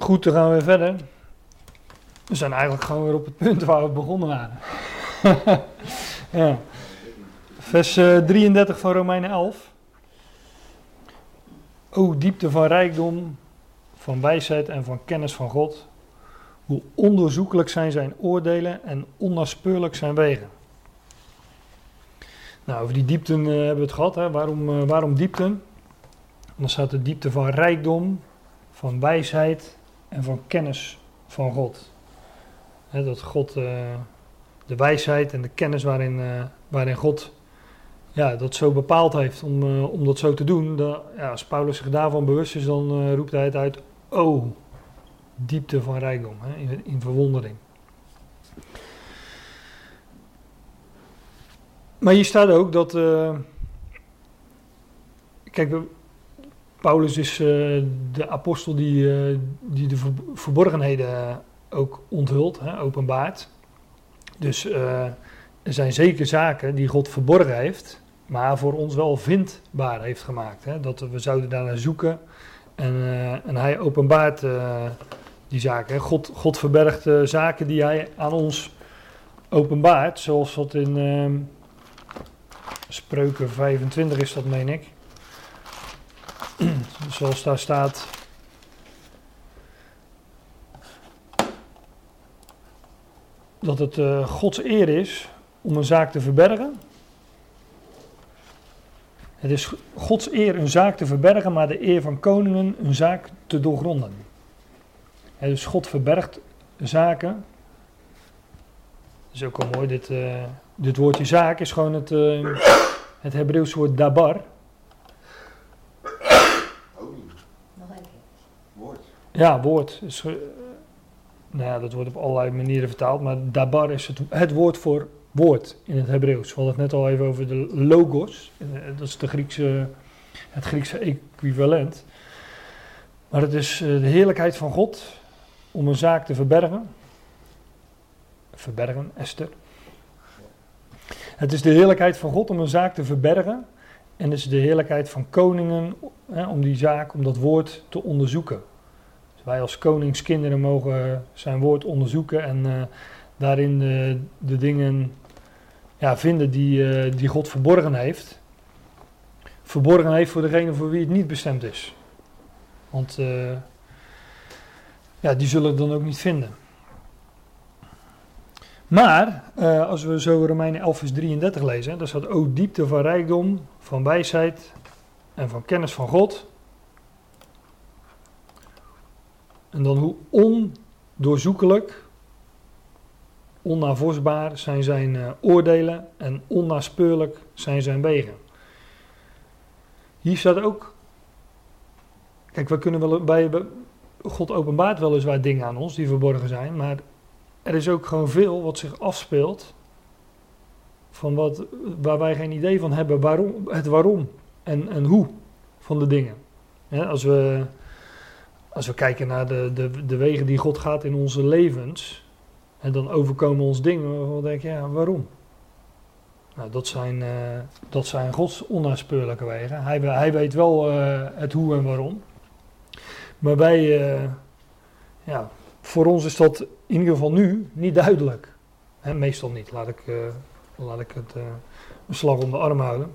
Goed, dan gaan we weer verder. We zijn eigenlijk gewoon weer op het punt waar we begonnen waren. Ja. Vers 33 van Romeinen 11. O diepte van rijkdom, van wijsheid en van kennis van God. Hoe onderzoekelijk zijn oordelen en onnaspeurlijk zijn wegen. Nou, over die diepten hebben we het gehad. Hè. Waarom diepten? Dan staat de diepte van rijkdom, van wijsheid en van kennis van God. Hè, dat God de wijsheid en de kennis waarin God dat zo bepaald heeft om dat zo te doen. Als Paulus zich daarvan bewust is, dan roept hij het uit. Oh, diepte van rijkdom, hè, in verwondering. Maar hier staat ook dat... kijk, Paulus is de apostel die de verborgenheden ook onthult, hè, openbaart. Dus er zijn zeker zaken die God verborgen heeft, maar voor ons wel vindbaar heeft gemaakt. Hè, dat we zouden daarnaar zoeken en hij openbaart die zaken. Hè. God verbergt zaken die hij aan ons openbaart, zoals wat in Spreuken 25 is dat, meen ik. Zoals daar staat. Dat het Gods eer is om een zaak te verbergen. Het is Gods eer een zaak te verbergen, maar de eer van koningen een zaak te doorgronden. Dus God verbergt zaken. Dat is ook al mooi. Dit woordje zaak is gewoon het Hebreeuwse woord dabar. Ja, woord. Dat wordt op allerlei manieren vertaald, maar dabar is het woord voor woord in het Hebreeuws. We hadden het net al even over de logos, dat is het Griekse equivalent. Maar het is de heerlijkheid van God om een zaak te verbergen. Verbergen, Esther. Het is de heerlijkheid van God om een zaak te verbergen. En het is de heerlijkheid van koningen om die zaak, om dat woord te onderzoeken. Wij als koningskinderen mogen zijn woord onderzoeken en daarin de dingen vinden die God verborgen heeft. Verborgen heeft voor degene voor wie het niet bestemd is. Want die zullen het dan ook niet vinden. Maar als we zo Romeinen 11 vers 33 lezen, daar staat o diepte van rijkdom, van wijsheid en van kennis van God. En dan hoe ondoorzoekelijk, onnavorsbaar zijn oordelen en onnaspeurlijk zijn wegen. Hier staat ook, kijk, we kunnen wel bij God openbaart weliswaar dingen aan ons die verborgen zijn, maar er is ook gewoon veel wat zich afspeelt van waar wij geen idee van hebben, waarom en hoe van de dingen. Ja, als we kijken naar de wegen die God gaat in onze levens, en dan overkomen ons dingen waarvan we denken, waarom? Nou, dat zijn Gods onnaspeurlijke wegen. Hij weet wel het hoe en waarom. Maar voor ons is dat in ieder geval nu niet duidelijk. Meestal niet, laat ik het een slag om de arm houden.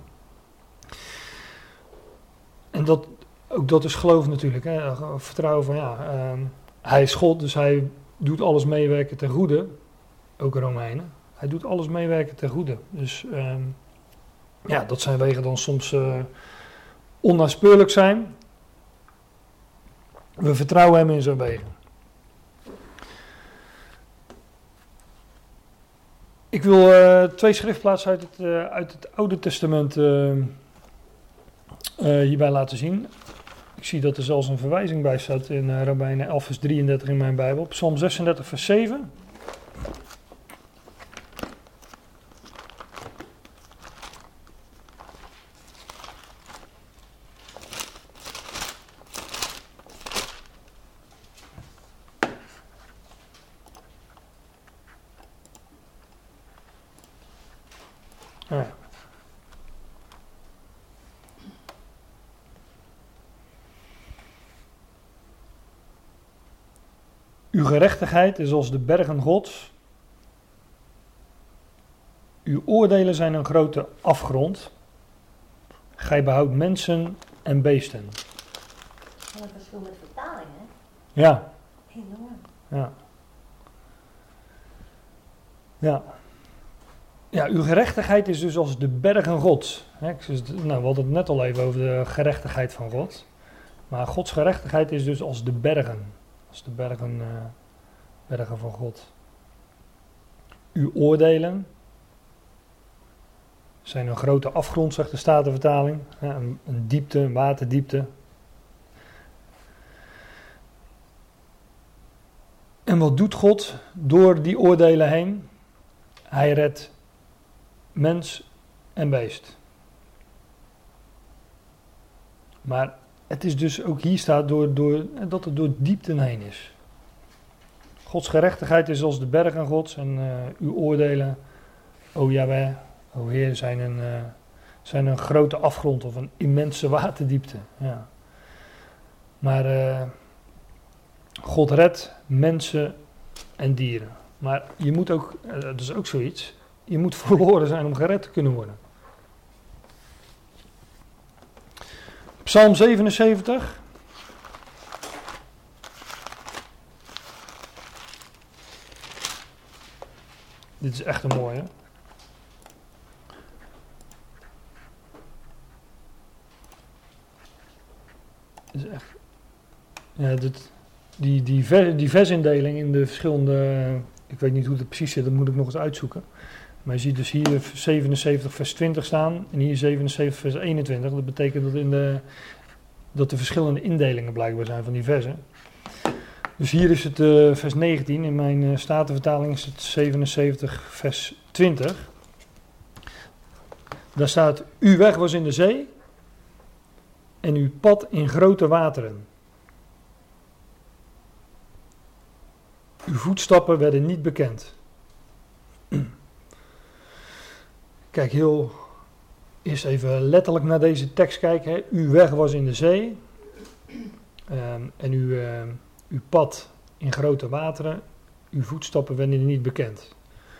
En ook dat is geloof natuurlijk. Hè? Vertrouwen van hij is God, dus hij doet alles meewerken ten goede. Ook Romeinen. Hij doet alles meewerken ten goede. Dus dat zijn wegen dan soms onnaspeurlijk zijn. We vertrouwen hem in zijn wegen. Ik wil 2 schriftplaatsen uit het Oude Testament hierbij laten zien. Ik zie dat er zelfs een verwijzing bij staat in Romeinen 11 vers 33 in mijn Bijbel. Psalm 36 vers 7. Ja. Uw gerechtigheid is als de bergen Gods. Uw oordelen zijn een grote afgrond. Gij behoudt mensen en beesten. Wat een verschil met vertaling, hè? Ja. Enorm. Ja. Ja. Ja, uw gerechtigheid is dus als de bergen Gods. We hadden het net al even over de gerechtigheid van God. Maar Gods gerechtigheid is dus als de bergen. Als de bergen van God. Uw oordelen zijn een grote afgrond, zegt de Statenvertaling. Een diepte, een waterdiepte. En wat doet God door die oordelen heen? Hij redt mens en beest. Maar het is dus ook hier staat dat het door diepten heen is. Gods gerechtigheid is als de bergen Gods en uw oordelen, o Jahweh, o Heer, zijn een grote afgrond of een immense waterdiepte. Ja. Maar God redt mensen en dieren. Maar je moet ook, dat is ook zoiets, je moet verloren zijn om gered te kunnen worden. Psalm 77. Dit is echt een mooie. Dit is echt. Ja, die versindeling in de verschillende. Ik weet niet hoe het precies zit, dat moet ik nog eens uitzoeken. Maar je ziet dus hier 77 vers 20 staan en hier 77 vers 21. Dat betekent dat er verschillende indelingen blijkbaar zijn van die versen. Dus hier is het vers 19, in mijn Statenvertaling is het 77 vers 20. Daar staat, uw weg was in de zee en uw pad in grote wateren. Uw voetstappen werden niet bekend. Kijk, eerst even letterlijk naar deze tekst kijken. Hè. Uw weg was in de zee en uw pad in grote wateren. Uw voetstappen werden niet bekend.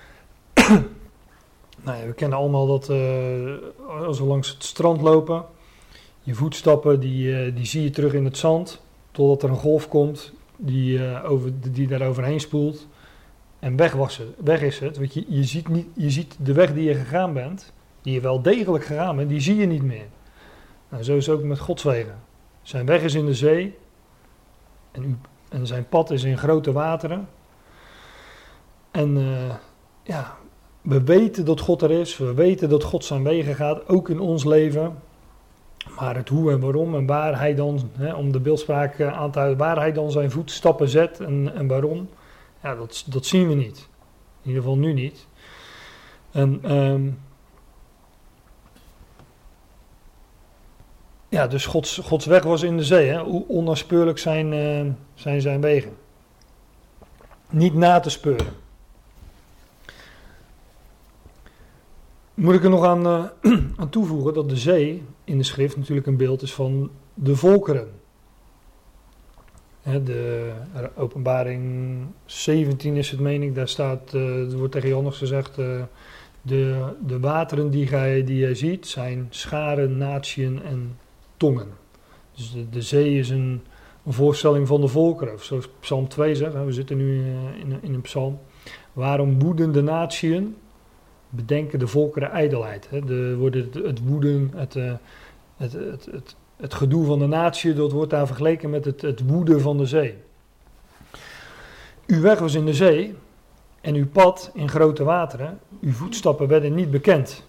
Nou ja, we kennen allemaal dat als we langs het strand lopen, je voetstappen die zie je terug in het zand, totdat er een golf komt die daar overheen spoelt. En weg is het, want je ziet de weg die je gegaan bent, die je wel degelijk gegaan bent, die zie je niet meer. Nou, zo is het ook met Gods wegen. Zijn weg is in de zee en zijn pad is in grote wateren. En we weten dat God er is, we weten dat God zijn wegen gaat, ook in ons leven. Maar het hoe en waarom en waar hij dan, om de beeldspraak aan te houden, waar hij dan zijn voetstappen zet en waarom, ja, dat zien we niet. In ieder geval nu niet. En dus Gods weg was in de zee. Hè? Hoe onnaspeurlijk zijn wegen. Niet na te speuren. Moet ik er nog aan toevoegen dat de zee in de schrift natuurlijk een beeld is van de volkeren. De Openbaring 17 is het, meen ik, daar staat, er wordt tegen Johannes gezegd, de wateren die jij ziet zijn scharen, natieën en tongen. Dus de zee is een voorstelling van de volkeren, zoals Psalm 2 zegt, we zitten nu in een psalm. Waarom woeden de natieën? Bedenken de volkeren ijdelheid. Het woeden, het gedoe van de natie, dat wordt daar vergeleken met het woeden van de zee. Uw weg was in de zee en uw pad in grote wateren. Uw voetstappen werden niet bekend.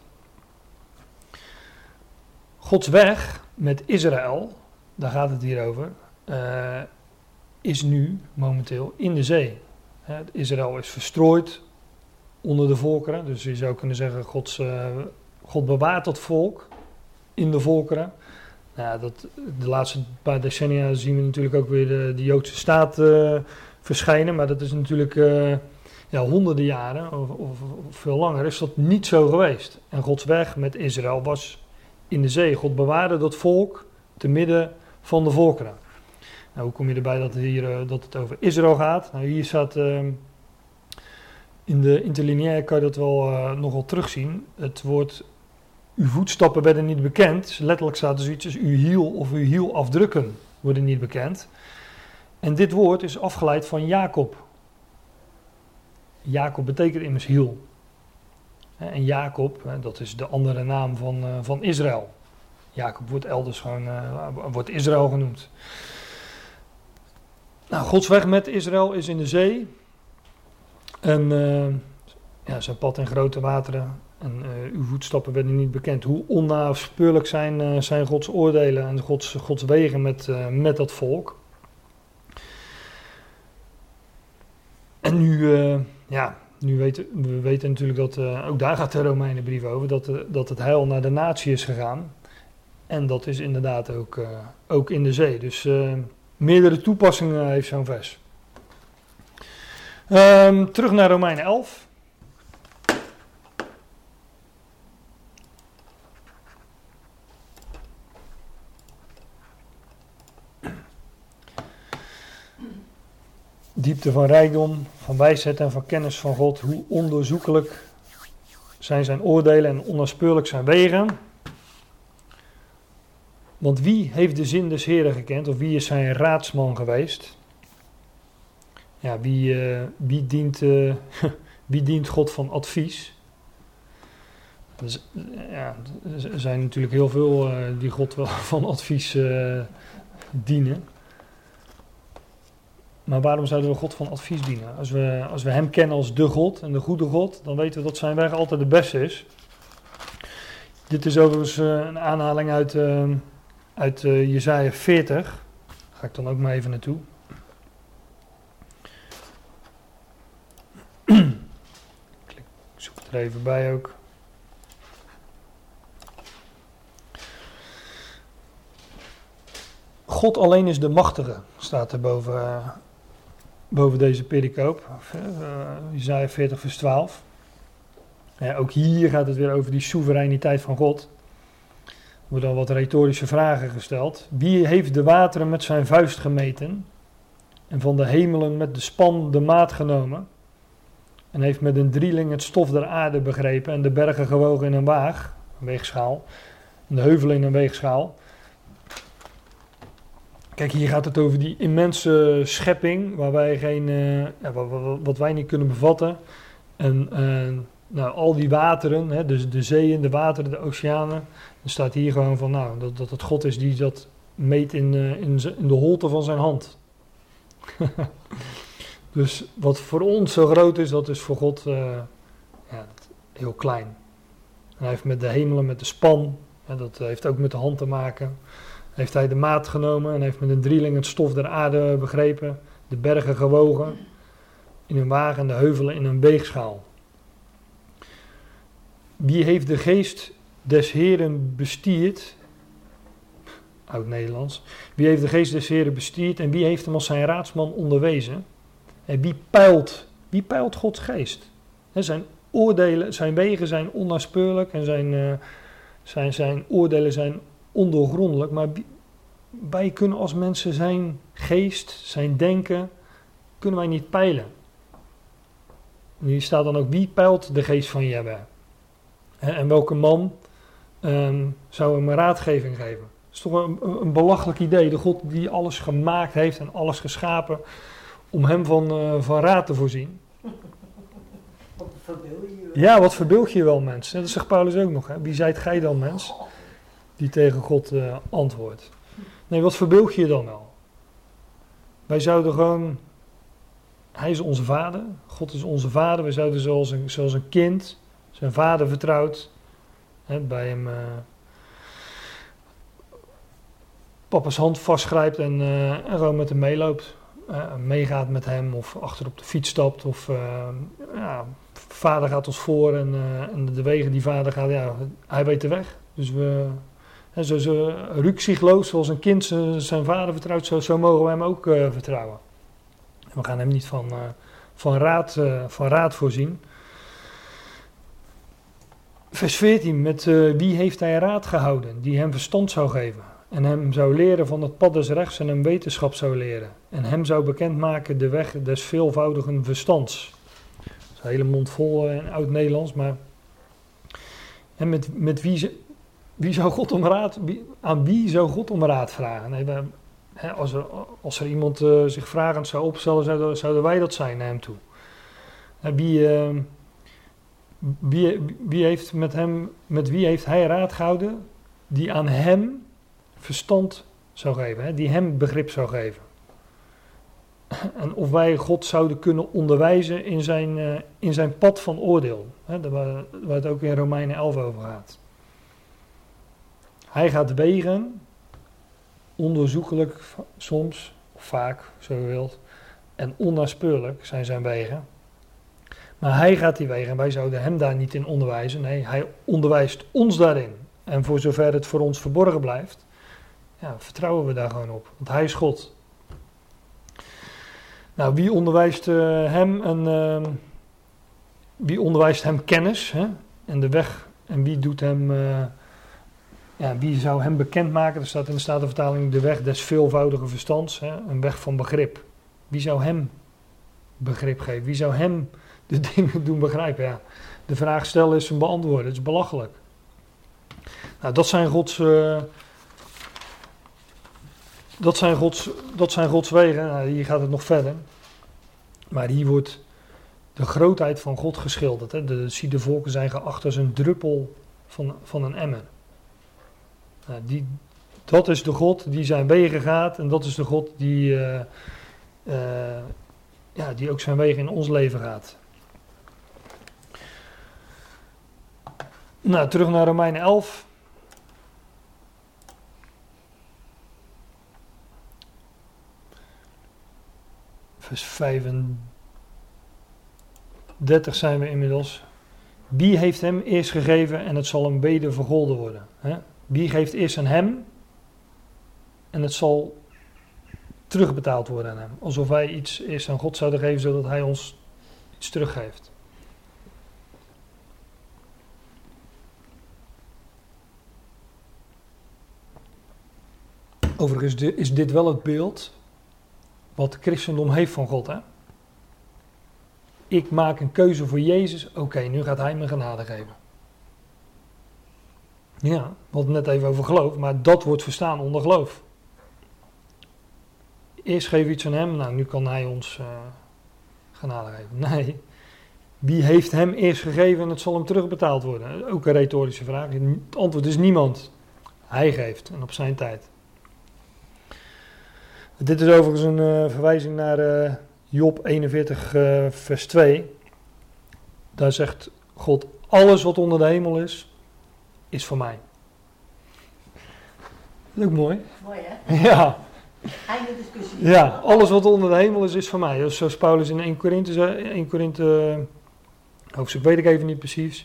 Gods weg met Israël, daar gaat het hier over, is nu momenteel in de zee. Israël is verstrooid onder de volkeren. Dus je zou kunnen zeggen, God bewaart dat volk in de volkeren. Nou, de laatste paar decennia zien we natuurlijk ook weer de Joodse staat verschijnen. Maar dat is natuurlijk honderden jaren of veel langer is dat niet zo geweest. En Gods weg met Israël was in de zee. God bewaarde dat volk te midden van de volkeren. Nou, hoe kom je erbij dat het over Israël gaat? Nou, hier staat in de interlineair kan je dat wel nogal terugzien. Het woord uw voetstappen werden niet bekend. Dus letterlijk staat er zoiets als uw hiel of uw hielafdrukken worden niet bekend. En dit woord is afgeleid van Jacob. Jacob betekent immers hiel. En Jacob, dat is de andere naam van Israël. Jacob wordt elders gewoon wordt Israël genoemd. Nou, Gods weg met Israël is in de zee. En zijn pad in grote wateren. En uw voetstappen werden niet bekend. Hoe onnaspeurlijk zijn Gods oordelen en Gods wegen met dat volk. En nu we weten natuurlijk dat, ook daar gaat de Romeinenbrief over, dat het heil naar de natie is gegaan. En dat is inderdaad ook in de zee. Dus meerdere toepassingen heeft zo'n vers. Terug naar Romeinen 11. Diepte van rijkdom, van wijsheid en van kennis van God. Hoe ondoorzoekelijk zijn oordelen en onnaspeurlijk zijn wegen. Want wie heeft de zin des Heren gekend? Of wie is zijn raadsman geweest? Ja, wie dient God van advies? Dus, er zijn natuurlijk heel veel die God wel van advies dienen. Maar waarom zouden we God van advies dienen? Als we hem kennen als de God en de goede God, dan weten we dat zijn weg altijd de beste is. Dit is overigens een aanhaling uit Jesaja 40. Daar ga ik dan ook maar even naartoe. Ik zoek het er even bij ook. God alleen is de machtige, staat er boven deze pericoop. Jesaja 40 vers 12. Ja, ook hier gaat het weer over die soevereiniteit van God. Er worden al wat retorische vragen gesteld. Wie heeft de wateren met zijn vuist gemeten? En van de hemelen met de span de maat genomen? En heeft met een drieling het stof der aarde begrepen en de bergen gewogen in een weegschaal. En de heuvelen in een weegschaal. Kijk, hier gaat het over die immense schepping, waar wij wat wij niet kunnen bevatten. En al die wateren, dus de zeeën, de wateren, de oceanen. Er staat hier gewoon van, dat het God is die dat meet in de holte van zijn hand. Dus wat voor ons zo groot is, dat is voor God heel klein. En hij heeft met de hemelen, met de span, dat heeft ook met de hand te maken. Heeft hij de maat genomen en heeft met een drieling het stof der aarde begrepen, de bergen gewogen in een wagen en de heuvelen in een weegschaal. Wie heeft de geest des Heren bestierd, Oud-Nederlands, wie heeft de geest des Heren bestierd en wie heeft hem als zijn raadsman onderwezen? En wie peilt Gods geest? Zijn oordelen, zijn wegen zijn onnaspeurlijk en zijn oordelen zijn ondoorgrondelijk, maar wij kunnen als mensen zijn geest, zijn denken, kunnen wij niet peilen. En hier staat dan ook, wie peilt de geest van Jahwe? En welke man zou hem een raadgeving geven? Dat is toch een belachelijk idee, de God die alles gemaakt heeft en alles geschapen, om hem van raad te voorzien. Wat verbeeld je? Ja, wat verbeeld je wel, mens? Dat zegt Paulus ook nog. Hè? Wie zijt gij dan, mens? Die tegen God antwoordt. Nee, wat verbeeld je dan wel? Wij zouden gewoon... Hij is onze vader. God is onze vader. Wij zouden zoals een kind zijn vader vertrouwt. Bij hem papa's hand vastgrijpt en gewoon met hem meeloopt. Meegaat met hem of achter op de fiets stapt. Of vader gaat ons voor en de wegen die vader gaat, hij weet de weg. Dus zo rukzichtloos zoals een kind zijn vader vertrouwt, zo mogen we hem ook vertrouwen. En we gaan hem niet van raad voorzien. Vers 14, met wie heeft hij raad gehouden, die hem verstand zou geven? En hem zou leren van het pad des rechts en hem wetenschap zou leren. En hem zou bekendmaken de weg des veelvoudigen verstands. Dat is een hele mond vol in oud-Nederlands, maar... En met wie zou God om raad... Aan wie zou God om raad vragen? Nee, als er iemand zich vragend zou opstellen, zouden wij dat zijn naar hem toe. Met wie heeft hij raad gehouden die aan hem verstand zou geven, hè? Die hem begrip zou geven. En of wij God zouden kunnen onderwijzen in zijn pad van oordeel, hè? Waar het ook in Romeinen 11 over gaat. Hij gaat wegen, onderzoekelijk soms, of vaak, zo u wilt, en onnaspeurlijk zijn wegen. Maar hij gaat die wegen en wij zouden hem daar niet in onderwijzen. Nee, hij onderwijst ons daarin. En voor zover het voor ons verborgen blijft, ja, vertrouwen we daar gewoon op. Want hij is God. Nou, wie onderwijst hem wie onderwijst hem kennis, hè? En de weg, en wie doet hem, wie zou hem bekendmaken? Er staat in de Statenvertaling de weg des veelvoudigen verstands, hè? Een weg van begrip. Wie zou hem begrip geven? Wie zou hem de dingen doen begrijpen? Ja, de vraag stellen is een beantwoorden, het is belachelijk. Nou, dat zijn Gods wegen. Nou, hier gaat het nog verder. Maar hier wordt de grootheid van God geschilderd. Hè. De volken zijn geacht als een druppel van een emmer. Nou, dat is de God die zijn wegen gaat. En dat is de God die ook zijn wegen in ons leven gaat. Nou, terug naar Romeinen 11. Vers 35 zijn we inmiddels. Wie heeft hem eerst gegeven en het zal hem weder vergolden worden? Hè? Wie geeft eerst aan hem en het zal terugbetaald worden aan hem? Alsof wij iets eerst aan God zouden geven zodat hij ons iets teruggeeft. Overigens is dit wel het beeld wat het christendom heeft van God, hè? Ik maak een keuze voor Jezus, oké, nu gaat hij me genade geven. Ja, we hadden het net even over geloof, maar dat wordt verstaan onder geloof. Eerst geef je iets aan hem, nou nu kan hij ons genade geven. Nee, wie heeft hem eerst gegeven en het zal hem terugbetaald worden? Ook een retorische vraag. Het antwoord is niemand. Hij geeft en op zijn tijd. Dit is overigens een verwijzing naar Job 41 vers 2. Daar zegt God, alles wat onder de hemel is voor mij. Dat is ook mooi. Mooi hè? Ja. Einde discussie. Ja, alles wat onder de hemel is voor mij. Dus zoals Paulus in 1 Korinthe hoofdstuk weet ik even niet precies.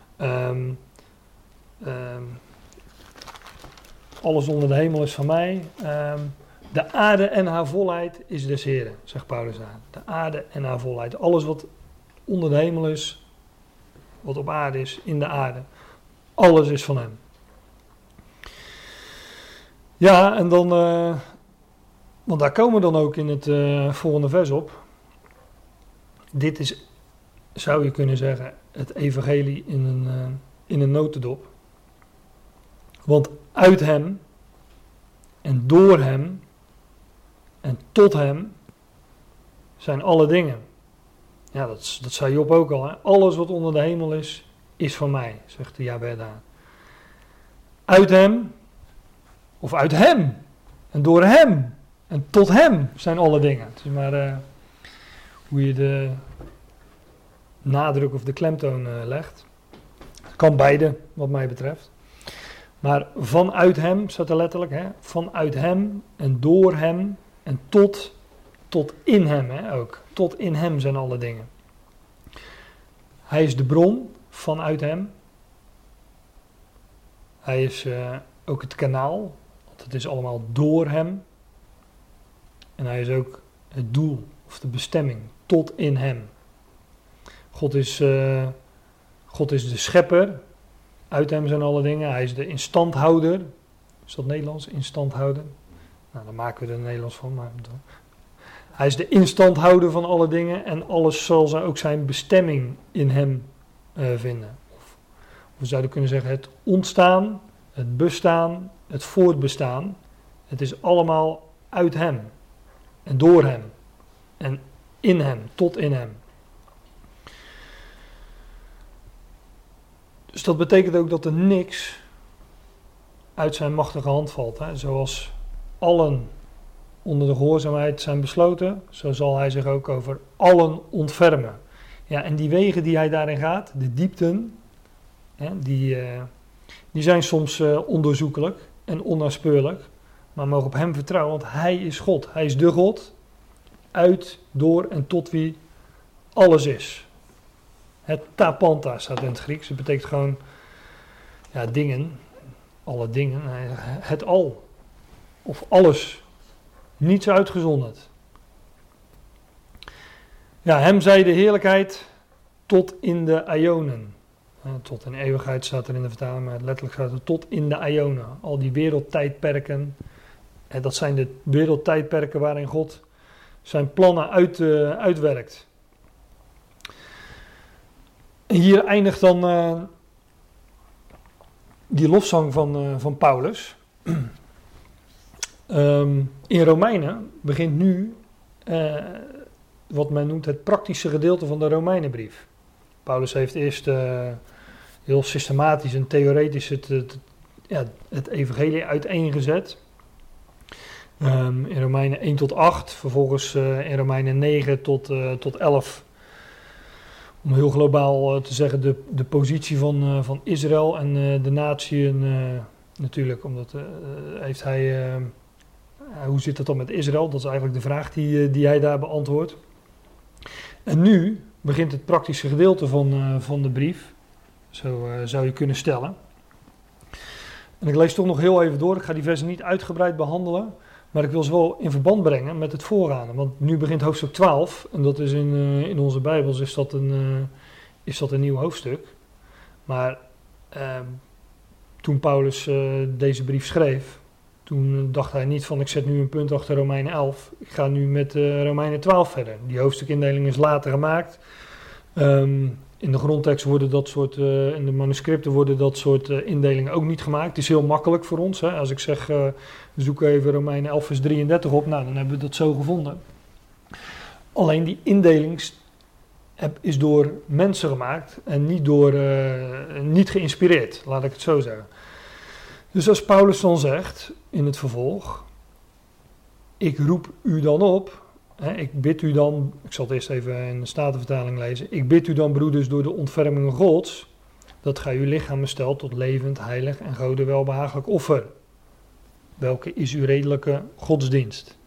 Alles onder de hemel is van mij. De aarde en haar volheid is des Heren, zegt Paulus daar. De aarde en haar volheid. Alles wat onder de hemel is, wat op aarde is, in de aarde. Alles is van hem. Ja, en dan, want daar komen we dan ook in het volgende vers op. Dit is, zou je kunnen zeggen, het evangelie in een notendop. Want uit hem en door hem en tot hem zijn alle dingen. Ja, dat zei Job ook al. Hè? Alles wat onder de hemel is van mij, zegt de Jahweh daar. Uit hem, of uit hem, en door hem, en tot hem zijn alle dingen. Het is maar hoe je de nadruk of de klemtoon legt. Het kan beide, wat mij betreft. Maar vanuit hem, staat er letterlijk, hè? Vanuit hem en door hem en tot in hem, hè, ook. Tot in hem zijn alle dingen. Hij is de bron vanuit hem. Hij is ook het kanaal, want het is allemaal door hem. En hij is ook het doel of de bestemming tot in hem. God is de schepper. Uit hem zijn alle dingen. Hij is de instandhouder Is dat Nederlands? In stand houden. Nou, daar maken we er Nederlands van. Maar hij is de instandhouder van alle dingen en alles zal ook zijn bestemming in hem vinden. Of we zouden kunnen zeggen het ontstaan, het bestaan, het voortbestaan. Het is allemaal uit hem en door hem en in hem, tot in hem. Dus dat betekent ook dat er niks uit zijn machtige hand valt. Hè? Zoals allen onder de gehoorzaamheid zijn besloten, zo zal hij zich ook over allen ontfermen. Ja, en die wegen die hij daarin gaat, de diepten, hè, die zijn soms onderzoekelijk en onnaspeurlijk. Maar we mogen op hem vertrouwen, want hij is God. Hij is de God, uit, door en tot wie alles is. Het tapanta staat in het Grieks. Dat betekent gewoon dingen, alle dingen, het al. Of alles, niets uitgezonderd. Ja, hem zij de heerlijkheid tot in de aionen. Tot in eeuwigheid staat er in de vertaling, maar letterlijk staat er tot in de aionen. Al die wereldtijdperken, dat zijn de wereldtijdperken waarin God zijn plannen uitwerkt. En hier eindigt dan die lofzang van Paulus. In Romeinen begint nu wat men noemt het praktische gedeelte van de Romeinenbrief. Paulus heeft eerst heel systematisch en theoretisch het evangelie uiteengezet. In Romeinen 1 tot 8, vervolgens in Romeinen 9 tot 11. Om heel globaal te zeggen de positie van Israël en de natieën natuurlijk. Omdat heeft hij... hoe zit het dan met Israël? Dat is eigenlijk de vraag die hij daar beantwoordt. En nu begint het praktische gedeelte van de brief. Zo zou je kunnen stellen. En ik lees toch nog heel even door. Ik ga die versen niet uitgebreid behandelen. Maar ik wil ze wel in verband brengen met het voorgaande. Want nu begint hoofdstuk 12. En dat is in onze Bijbels is dat een nieuw hoofdstuk. Maar toen Paulus deze brief schreef, toen dacht hij niet van ik zet nu een punt achter Romeinen 11. Ik ga nu met Romeinen 12 verder. Die hoofdstukindeling is later gemaakt. In de grondtekst worden dat soort, in de manuscripten worden dat soort indelingen ook niet gemaakt. Het is heel makkelijk voor ons. Hè? Als ik zeg, we zoeken even Romeinen 11 vers 33 op, nou dan hebben we dat zo gevonden. Alleen die indeling is door mensen gemaakt en niet geïnspireerd, laat ik het zo zeggen. Dus als Paulus dan zegt in het vervolg, ik roep u dan op, ik bid u dan, ik zal het eerst even in de Statenvertaling lezen, ik bid u dan broeders door de ontfermingen Gods, dat gij uw lichamen stelt tot levend, heilig en Gode welbehagelijk offer. Welke is uw redelijke godsdienst?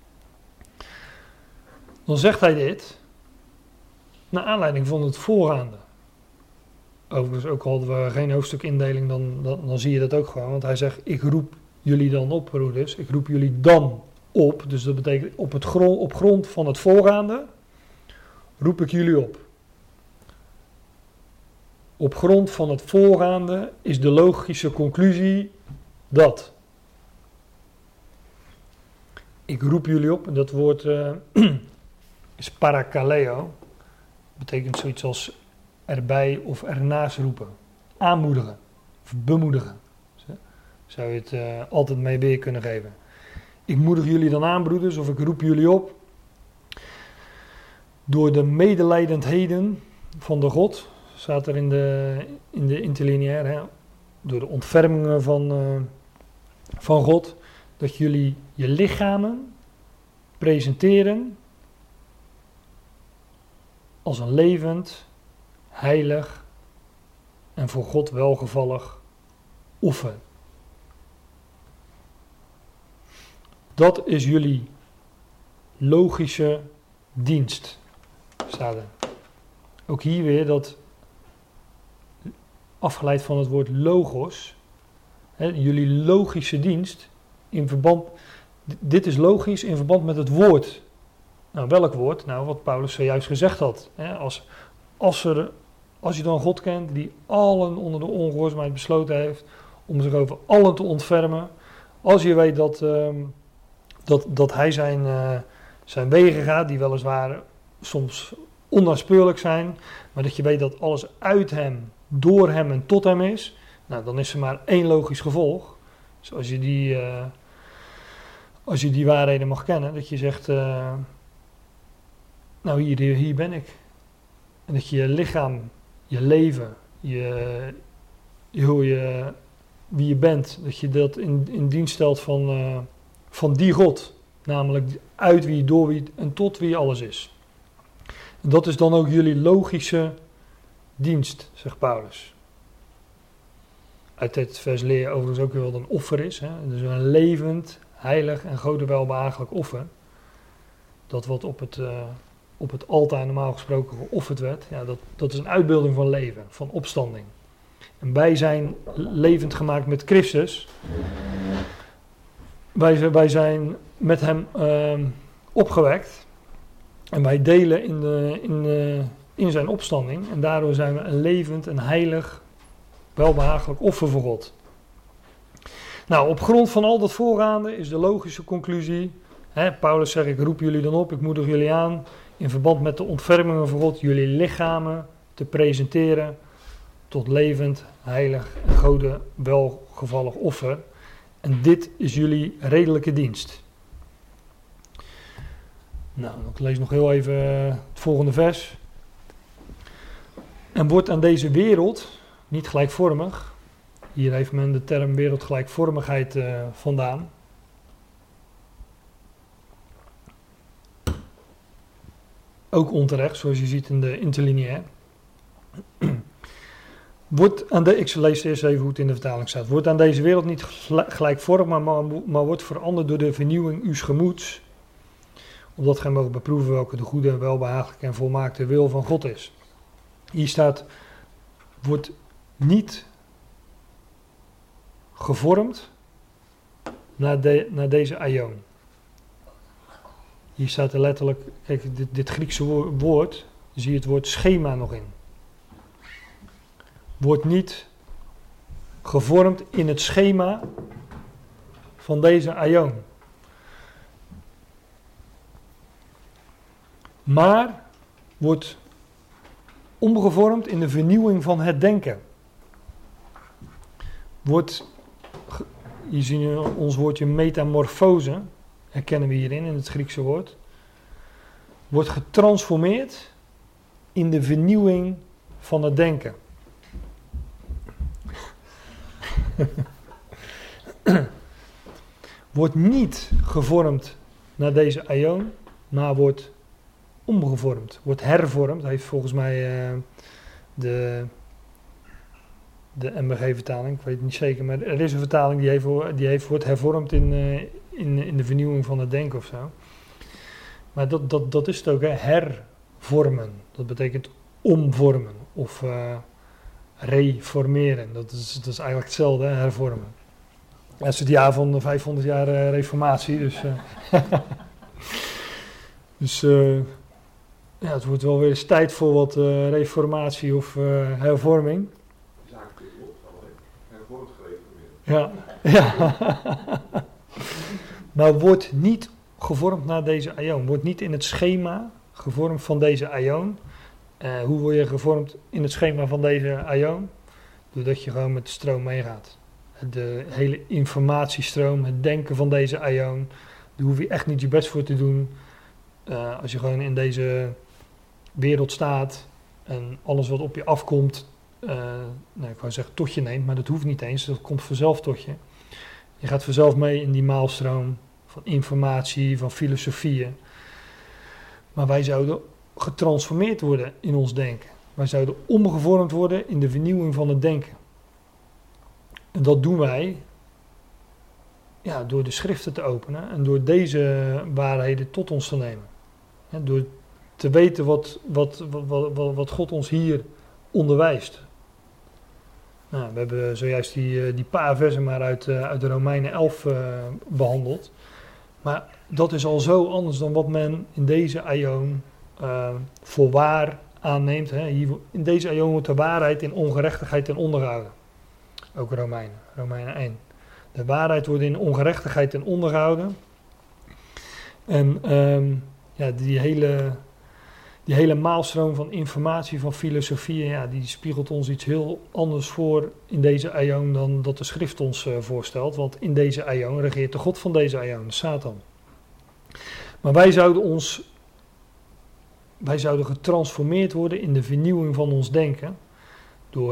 Dan zegt hij dit, naar aanleiding van het voorgaande. Overigens, ook al hadden we geen hoofdstukindeling, dan zie je dat ook gewoon. Want hij zegt, ik roep jullie dan op, broeders. Ik roep jullie dan op. Dus dat betekent, op grond van het voorgaande, roep ik jullie op. Op grond van het voorgaande is de logische conclusie dat. Ik roep jullie op, en dat woord is parakaleo. Betekent zoiets als erbij of ernaast roepen. Aanmoedigen. Of bemoedigen. Zou je het altijd mee weer kunnen geven. Ik moedig jullie dan aan, broeders, of ik roep jullie op. Door de medelijdendheden van de God. Staat er in de interlineair. Hè? Door de ontfermingen van God. Dat jullie je lichamen presenteren als een levend, heilig en voor God welgevallig offer. Dat is jullie logische dienst, staat er. Ook hier weer dat, afgeleid van het woord logos, jullie logische dienst in verband, dit is logisch in verband met het woord. Nou, welk woord? Nou, wat Paulus zojuist gezegd had. Als je dan God kent, die allen onder de ongehoorzaamheid besloten heeft om zich over allen te ontfermen, als je weet dat hij zijn wegen gaat, die weliswaar soms onnaspeurlijk zijn, maar dat je weet dat alles uit hem, door hem en tot hem is, nou, dan is er maar één logisch gevolg. Dus als je die waarheden mag kennen, dat je zegt, nou hier ben ik. En dat je lichaam, je leven, wie je bent, dat je dat in dienst stelt van die God. Namelijk uit wie, door wie en tot wie alles is. En dat is dan ook jullie logische dienst, zegt Paulus. Uit dit vers leer je overigens ook weer wat een offer is. Hè? Dus een levend, heilig en Gode welbehagelijk offer. Dat wat op het altaar normaal gesproken geofferd werd. Ja, dat is een uitbeelding van leven, van opstanding. En wij zijn levend gemaakt met Christus. Wij zijn met hem opgewekt. En wij delen in zijn opstanding. En daardoor zijn we een levend en heilig, welbehagelijk offer voor God. Nou, op grond van al dat voorgaande is de logische conclusie. Paulus zegt, ik roep jullie dan op, ik moedig jullie aan. In verband met de ontfermingen van God, jullie lichamen te presenteren tot levend, heilig en Gode welgevallig offer. En dit is jullie redelijke dienst. Nou, ik lees nog heel even het volgende vers. En wordt aan deze wereld niet gelijkvormig. Hier heeft men de term wereldgelijkvormigheid vandaan. Ook onterecht, zoals je ziet in de interlineair. Ik lees eerst even hoe het in de vertaling staat. Wordt aan deze wereld niet gelijkvormig, maar wordt veranderd door de vernieuwing uws gemoeds. Opdat gij mogen beproeven welke de goede, welbehagelijke en volmaakte wil van God is. Hier staat, wordt niet gevormd naar deze aion. Hier staat er letterlijk, kijk, dit Griekse woord, zie je het woord schema nog in. Wordt niet gevormd in het schema van deze aion. Maar wordt omgevormd in de vernieuwing van het denken. Hier zien we ons woordje metamorfose, herkennen we hierin in het Griekse woord. Wordt getransformeerd in de vernieuwing van het denken. Wordt niet gevormd naar deze aion, maar wordt omgevormd, wordt hervormd. Heeft volgens mij de MBG-vertaling, ik weet het niet zeker, maar er is een vertaling die wordt hervormd in de vernieuwing van het denken of zo. Maar dat is het ook, hè? Hervormen. Dat betekent omvormen of reformeren. Dat is eigenlijk hetzelfde, hè? Hervormen. Dat is het jaar van de 500 jaar reformatie, dus... ja, het wordt wel weer eens tijd voor wat reformatie of hervorming. Hervormd gereformeerd. Ja. Maar wordt niet gevormd naar deze aion. Wordt niet in het schema gevormd van deze aion. Hoe word je gevormd in het schema van deze aion? Doordat je gewoon met de stroom meegaat. De hele informatiestroom, het denken van deze aion. Daar hoef je echt niet je best voor te doen. Als je gewoon in deze wereld staat en alles wat op je afkomt, ik wou zeggen tot je neemt, maar dat hoeft niet eens, dat komt vanzelf tot je. Je gaat vanzelf mee in die maalstroom van informatie, van filosofieën. Maar wij zouden getransformeerd worden in ons denken. Wij zouden omgevormd worden in de vernieuwing van het denken. En dat doen wij door de schriften te openen en door deze waarheden tot ons te nemen. Ja, door te weten wat God ons hier onderwijst. Nou, we hebben zojuist die paar versen maar uit de Romeinen 11 behandeld. Maar dat is al zo anders dan wat men in deze aion voor waar aanneemt. Hè. Hier, in deze aion wordt de waarheid in ongerechtigheid ten onder gehouden. Ook Romeinen 1. De waarheid wordt in ongerechtigheid ten onder gehouden. En die hele maalstroom van informatie, van filosofie, ja, die spiegelt ons iets heel anders voor in deze aion dan dat de schrift ons voorstelt. Want in deze aion regeert de God van deze aion, Satan. Maar wij zouden getransformeerd worden in de vernieuwing van ons denken. Door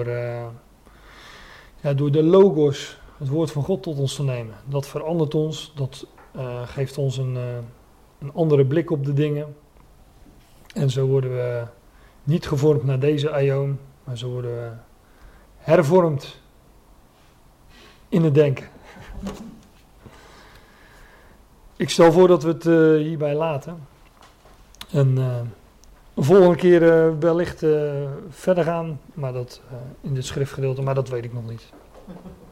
de logos, het woord van God, tot ons te nemen. Dat verandert ons, dat geeft ons een andere blik op de dingen. En zo worden we niet gevormd naar deze aion, maar zo worden we hervormd in het denken. Ik stel voor dat we het hierbij laten. En de volgende keer wellicht verder gaan, maar dat in dit schriftgedeelte, maar dat weet ik nog niet.